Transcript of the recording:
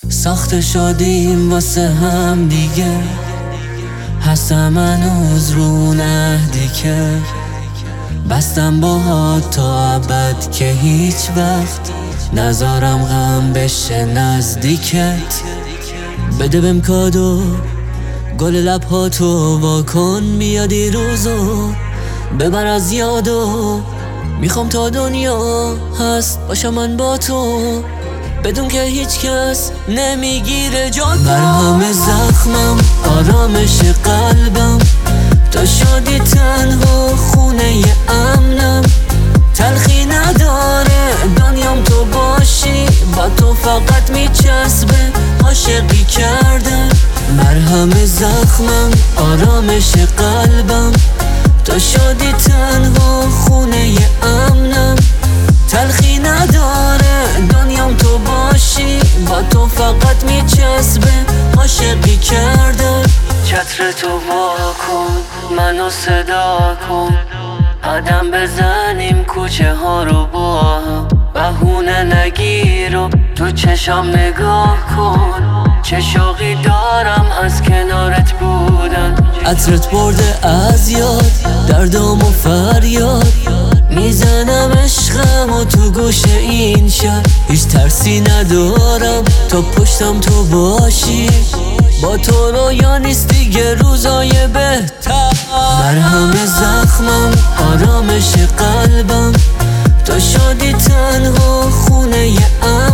ساخته شدیم واسه هم دیگه، هستم هنوز رو نهدی که بستم باهات تا ابد که هیچ وقت نذارم غم بشه نزدیکت. بده بهم کادو گل لبهاتو واکن، میادی روزو ببر از یادو. میخوام تا دنیا هست باشم من با تو، بدون که هیچ کس نمیگیره جاتو. مرهم زخمم آرامش قلبم، تو شدی تنها خونه امنم. تلخی نداره دنیام تو باشی، با تو فقط میچسبه عاشقی کردن. مرهم زخمم آرامش قلبم، تو شدی تنها خونه امنم. تلخی نداره دنیام تو باشی، با تو فقط میچسبه عاشقی کردن. چتر تو واکن منو صدا کن، قدم بزنیم کوچه ها رو با هم. بهونه نگیر و تو چشام نگاه کن، چه شوقی دارم از کنارت بودن. عطرت برده از یاد دردم و فریاد، میزنم عشقم و تو گوش این شهر. هیچ ترسی ندارم تا پشتم تو باشی، با تو رویا نیست دیگه روزای بهتر. مرهم زخمم آرامش قلبم، تو شدی تنها خونه